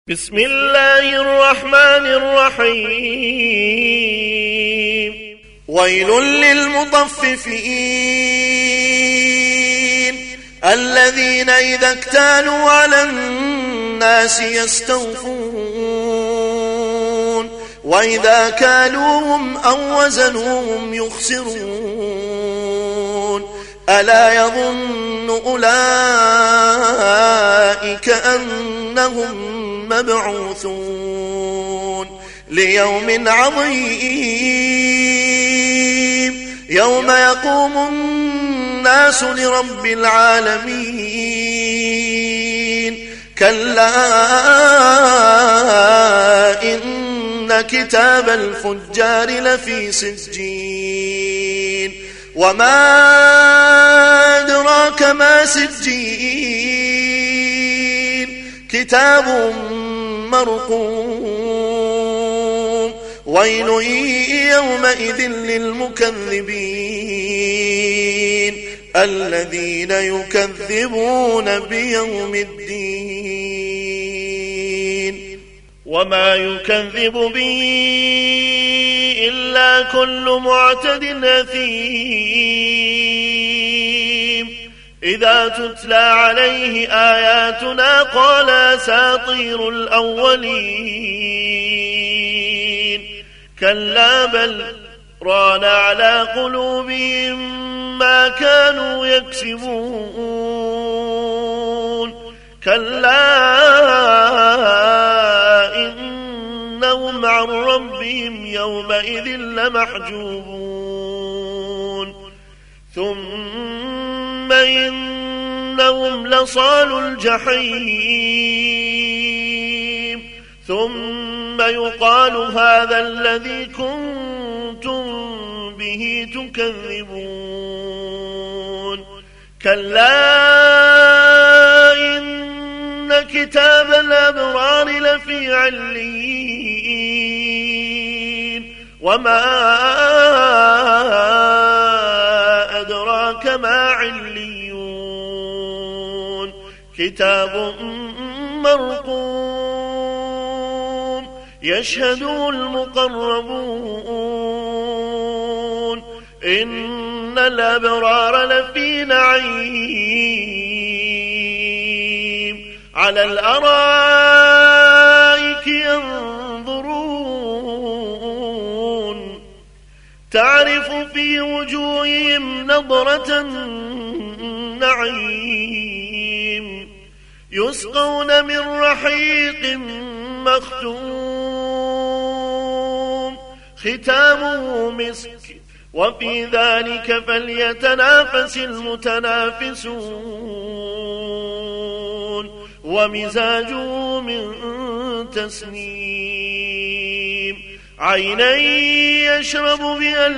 بسم الله الرحمن الرحيم. ويل للمطففين الذين إذا اكتالوا على الناس يستوفون وإذا كالوهم أو وزنوهم يخسرون ألا يظن أولئك أنهم مبعوثون ليوم عظيم يوم يقوم الناس لرب العالمين كلا إن كتاب الفجار لفي سجين وما أدراك ما سجين كتاب مرقوم ويل يومئذ للمكذبين الذين يكذبون بيوم الدين وما يكذب به إلا كل معتد أثيم إذا تتلى عليه آياتنا قال أساطير الأولين كلا بل ران على قلوبهم ما كانوا يكسبون كلا إنهم عن ربهم يومئذ لمحجوبون ثم إنهم لصالوا الجحيم ثم يقال هذا الذي كنتم به تكذبون كلا إن كتاب الأبرار لفي عليين وما أدراك ما عليون كتاب مرقوم يشهده المقربون إن الأبرار لفي نعيم على الأرائك ينظرون تعرف في وجوههم نضرة النعيم يسقون من رحيق مختوم ختامه مسك وفي ذلك فليتنافس المتنافسون ومزاجه من تسنيم عينا يشرب بها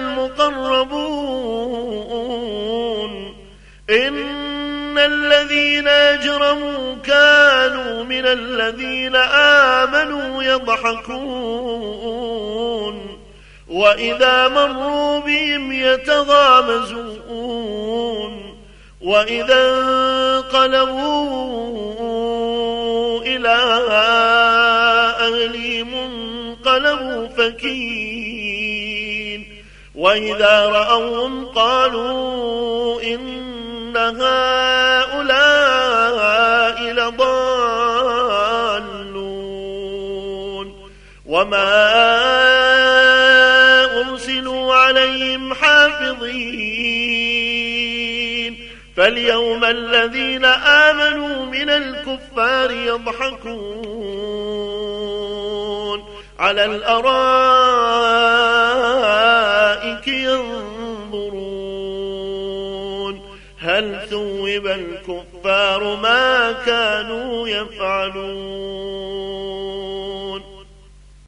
المقربون إن الذين أجرموا كانوا من الذين آمنوا يضحكون وإذا مروا بهم يتغامزون وإذا انقلبوا إلى أهلهم انقلبوا فكين وإذا رأوهم قالوا إن هؤلاء لضالون وما أرسلوا عليهم حافظين فاليوم الذين آمنوا من الكفار يضحكون على الأرائك ينظرون هل ثوب الكفار ما كانوا يفعلون